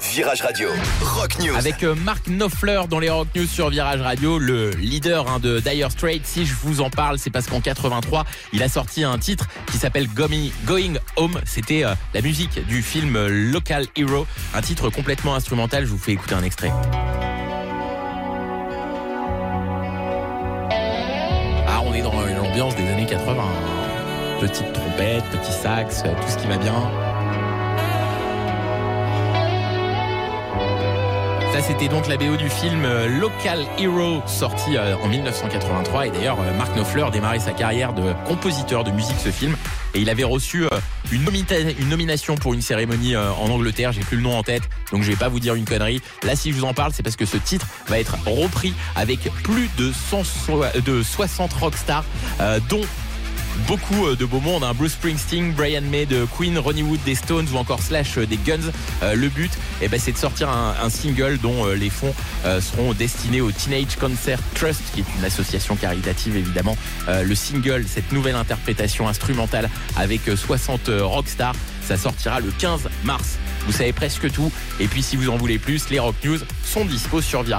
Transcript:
Virage Radio, Rock News. Avec Mark Knopfler dans les Rock News sur Virage Radio, le leader de Dire Straits. Si je vous en parle, c'est parce qu'en 83, il a sorti un titre qui s'appelle Going Home. C'était la musique du film Local Hero, un titre complètement instrumental. Je vous fais écouter un extrait. Ah, on est dans une ambiance des années 80. Petite trompette, petit sax, tout ce qui va bien. Ça, c'était donc la BO du film Local Hero, sorti en 1983. Et d'ailleurs, Mark Knopfler démarrait sa carrière de compositeur de musique ce film. Et il avait reçu une nomination pour une cérémonie en Angleterre. J'ai plus le nom en tête, donc je vais pas vous dire une connerie. Là, si je vous en parle, c'est parce que ce titre va être repris avec plus de 60 rockstars, dont beaucoup de beau monde, Bruce Springsteen, Brian May de Queen, Ronnie Wood des Stones ou encore Slash des Guns. Le but, c'est de sortir un single dont les fonds seront destinés au Teenage Cancer Trust, qui est une association caritative évidemment. Le single, cette nouvelle interprétation instrumentale avec 60 rockstars, ça sortira le 15 mars. Vous savez presque tout. Et puis si vous en voulez plus, les Rock News sont dispo sur Virage.